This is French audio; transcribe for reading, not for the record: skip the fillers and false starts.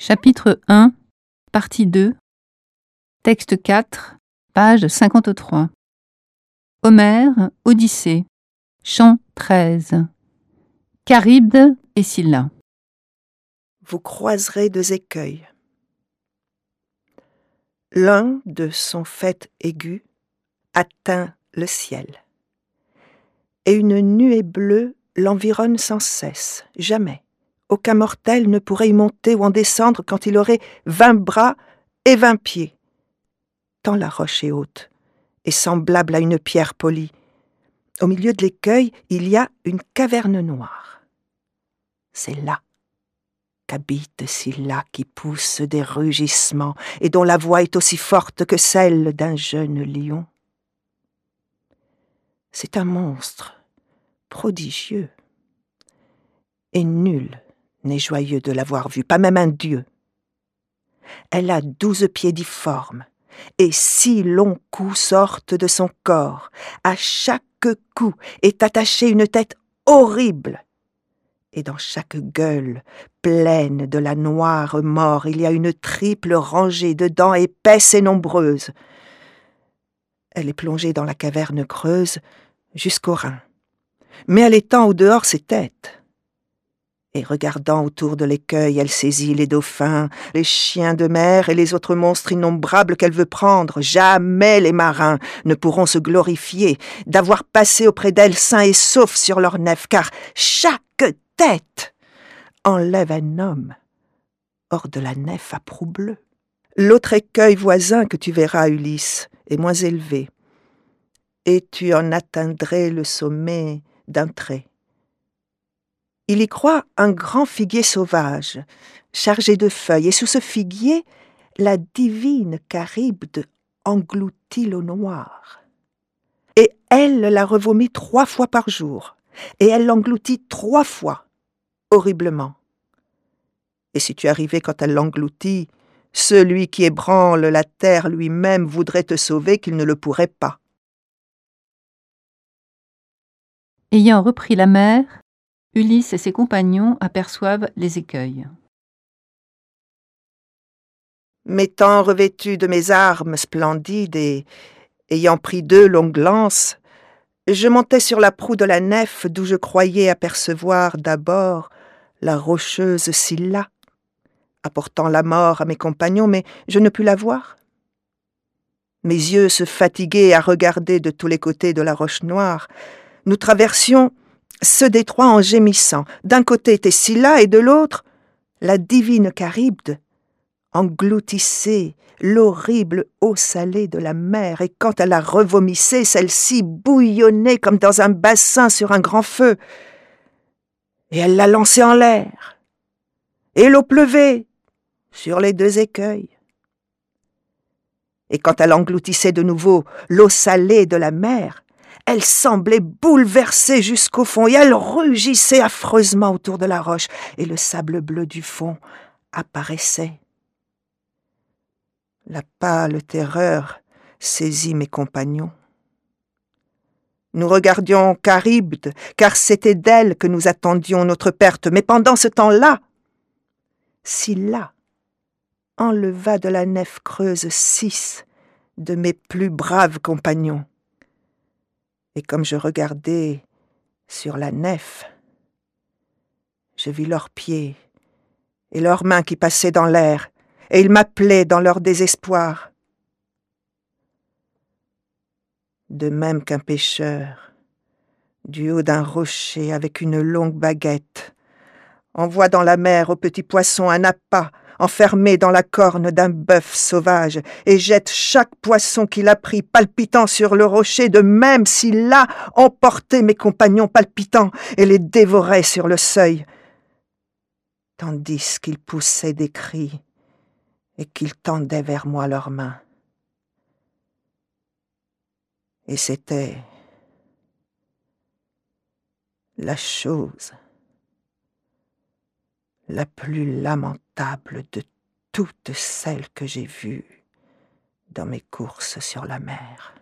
Chapitre 1, partie 2, texte 4, page 53. Homère, Odyssée, chant 13. Charybde et Scylla. Vous croiserez deux écueils. L'un, de son faîte aigu, atteint le ciel. Et une nuée bleue l'environne sans cesse, jamais. Aucun mortel ne pourrait y monter ou en descendre quand il aurait 20 bras et 20 pieds. Tant la roche est haute et semblable à une pierre polie. Au milieu de l'écueil, il y a une caverne noire. C'est là qu'habite Scylla qui pousse des rugissements et dont la voix est aussi forte que celle d'un jeune lion. C'est un monstre prodigieux et nul n'est joyeux de l'avoir vue, pas même un dieu. Elle a 12 pieds difformes et 6 longs coups sortent de son corps. À chaque coup est attachée une tête horrible. Et dans chaque gueule, pleine de la noire mort, il y a une triple rangée de dents épaisses et nombreuses. Elle est plongée dans la caverne creuse jusqu'aux reins. Mais elle étend au dehors ses têtes. Et regardant autour de l'écueil, elle saisit les dauphins, les chiens de mer et les autres monstres innombrables qu'elle veut prendre. Jamais les marins ne pourront se glorifier d'avoir passé auprès d'elle sains et saufs sur leur nef, car chaque tête enlève un homme hors de la nef à proue bleue. L'autre écueil voisin que tu verras, Ulysse, est moins élevé, et tu en atteindrais le sommet d'un trait. Il y croît un grand figuier sauvage, chargé de feuilles, et sous ce figuier, la divine Charybde engloutit l'eau noire. Et elle la revomit 3 fois par jour, et elle l'engloutit 3 fois, horriblement. Et si tu arrivais quand elle l'engloutit, celui qui ébranle la terre lui-même voudrait te sauver qu'il ne le pourrait pas. Ayant repris la mer, Ulysse et ses compagnons aperçoivent les écueils. M'étant revêtu de mes armes splendides et ayant pris 2 longues lances, je montai sur la proue de la nef d'où je croyais apercevoir d'abord la rocheuse Scylla, apportant la mort à mes compagnons, mais je ne pus la voir. Mes yeux se fatiguaient à regarder de tous les côtés de la roche noire. Nous traversions ce détroit en gémissant. D'un côté était Scylla et de l'autre, la divine Charybde engloutissait l'horrible eau salée de la mer, et quand elle la revomissait, celle-ci bouillonnait comme dans un bassin sur un grand feu. Et elle la lançait en l'air. Et l'eau pleuvait sur les 2 écueils. Et quand elle engloutissait de nouveau l'eau salée de la mer, elle semblait bouleversée jusqu'au fond, et elle rugissait affreusement autour de la roche, et le sable bleu du fond apparaissait. La pâle terreur saisit mes compagnons. Nous regardions Charybde, car c'était d'elle que nous attendions notre perte, mais pendant ce temps-là, Scylla enleva de la nef creuse 6 de mes plus braves compagnons. Et comme je regardais sur la nef, je vis leurs pieds et leurs mains qui passaient dans l'air, et ils m'appelaient dans leur désespoir. De même qu'un pêcheur, du haut d'un rocher avec une longue baguette, envoie dans la mer au petit poisson un appât enfermé dans la corne d'un bœuf sauvage, et jette chaque poisson qu'il a pris palpitant sur le rocher, de même Scylla emportait mes compagnons palpitants et les dévorait sur le seuil, tandis qu'ils poussaient des cris et qu'ils tendaient vers moi leurs mains. Et c'était la chose la plus lamentable de toutes celles que j'ai vues dans mes courses sur la mer.